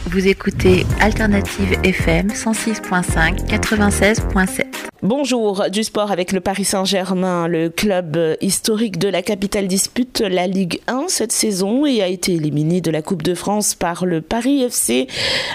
Vous écoutez Alternative FM 106.5 96.7. Bonjour, du sport avec le Paris Saint-Germain. Le club historique de la capitale dispute la Ligue 1 cette saison et a été éliminé de la Coupe de France par le Paris FC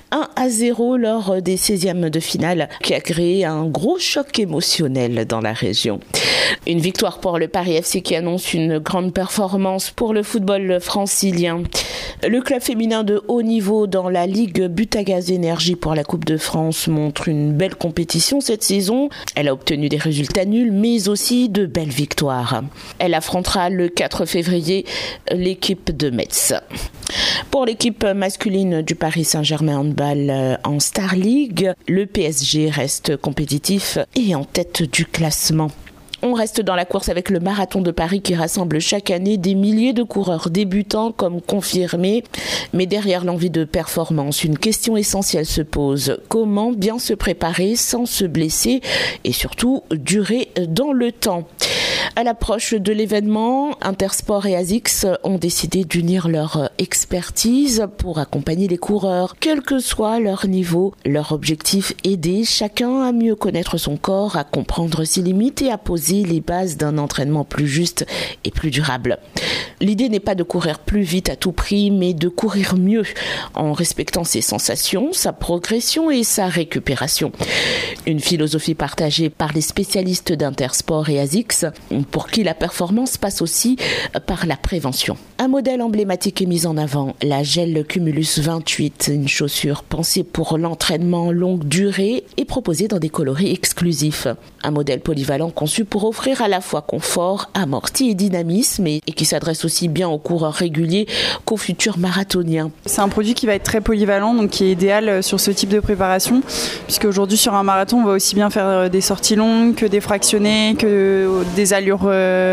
1-0 lors des 16e de finale, qui a créé un gros choc émotionnel dans la région. Une victoire pour le Paris FC qui annonce une grande performance pour le football francilien. Le club féminin de haut niveau dans la Ligue Butagaz Énergie pour la Coupe de France montre une belle compétition cette saison. Elle a obtenu des résultats nuls, mais aussi de belles victoires. Elle affrontera le 4 février l'équipe de Metz. Pour l'équipe masculine du Paris Saint-Germain Handball en Star League, le PSG reste compétitif et en tête du classement. On reste dans la course avec le Marathon de Paris qui rassemble chaque année des milliers de coureurs débutants comme confirmés. Mais derrière l'envie de performance, une question essentielle se pose. Comment bien se préparer sans se blesser et surtout durer dans le temps ? À l'approche de l'événement, Intersport et ASICS ont décidé d'unir leur expertise pour accompagner les coureurs, quel que soit leur niveau. Leur objectif, aider chacun à mieux connaître son corps, à comprendre ses limites et à poser les bases d'un entraînement plus juste et plus durable. L'idée n'est pas de courir plus vite à tout prix, mais de courir mieux en respectant ses sensations, sa progression et sa récupération. Une philosophie partagée par les spécialistes d'Intersport et ASICS, pour qui la performance passe aussi par la prévention. Un modèle emblématique est mis en avant, la Gel Cumulus 28, une chaussure pensée pour l'entraînement longue durée et proposée dans des coloris exclusifs. Un modèle polyvalent conçu pour offrir à la fois confort, amorti et dynamisme et qui s'adresse aussi bien aux coureurs réguliers qu'aux futurs marathoniens. C'est un produit qui va être très polyvalent, donc qui est idéal sur ce type de préparation, puisque aujourd'hui sur un marathon, on va aussi bien faire des sorties longues que des fractionnés, que des allures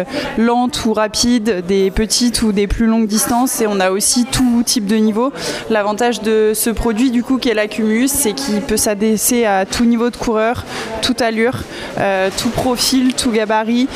lentes ou rapides, des petites ou des plus longues distances, et on a aussi tout type de niveau. L'avantage de ce produit du coup qui est la Cumulus, c'est qu'il peut s'adresser à tout niveau de coureur, toute allure, tout profil, tout gabarit,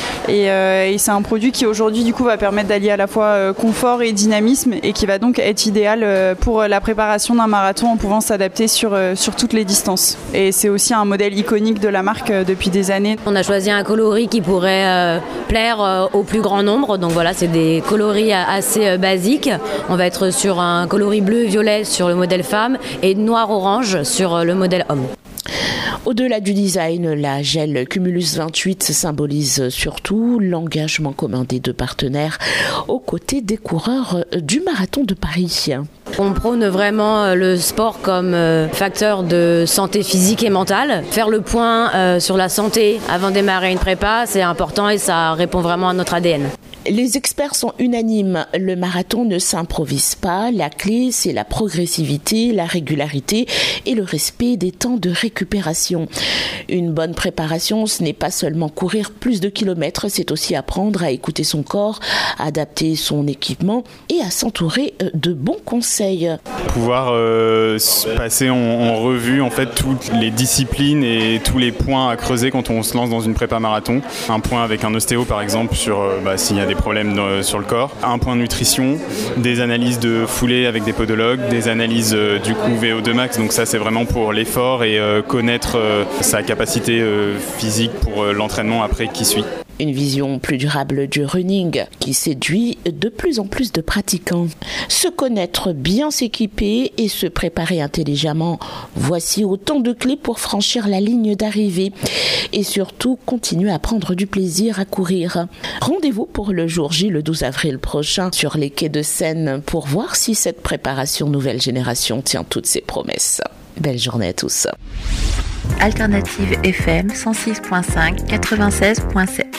et c'est un produit qui aujourd'hui du coup va permettre d'allier à la fois confort et dynamisme, et qui va donc être idéal pour la préparation d'un marathon en pouvant s'adapter sur toutes les distances. Et c'est aussi un modèle iconique de la marque depuis des années. On a choisi un coloris qui pourrait plaire au plus grand nombre, donc voilà, c'est des coloris assez basiques. On va être sur un coloris bleu-violet sur le modèle femme et noir-orange sur le modèle homme. Au-delà du design, la Gel Cumulus 28 symbolise surtout l'engagement commun des deux partenaires aux côtés des coureurs du Marathon de Paris. On prône vraiment le sport comme facteur de santé physique et mentale. Faire le point sur la santé avant de démarrer une prépa, c'est important et ça répond vraiment à notre ADN. Les experts sont unanimes, le marathon ne s'improvise pas, la clé c'est la progressivité, la régularité et le respect des temps de récupération. Une bonne préparation, ce n'est pas seulement courir plus de kilomètres, c'est aussi apprendre à écouter son corps, à adapter son équipement et à s'entourer de bons conseils. Pouvoir passer en revue en fait toutes les disciplines et tous les points à creuser quand on se lance dans une prépa marathon. Un point avec un ostéo par exemple sur s'il y a des problèmes sur le corps, un point de nutrition, des analyses de foulée avec des podologues, des analyses du coup VO2 max, donc ça c'est vraiment pour l'effort et connaître sa capacité physique pour l'entraînement après qui suit. Une vision plus durable du running qui séduit de plus en plus de pratiquants. Se connaître, bien s'équiper et se préparer intelligemment, voici autant de clés pour franchir la ligne d'arrivée et surtout continuer à prendre du plaisir à courir. Rendez-vous pour le jour J le 12 avril prochain sur les quais de Seine pour voir si cette préparation nouvelle génération tient toutes ses promesses. Belle journée à tous. Alternative FM 106.5 96.7.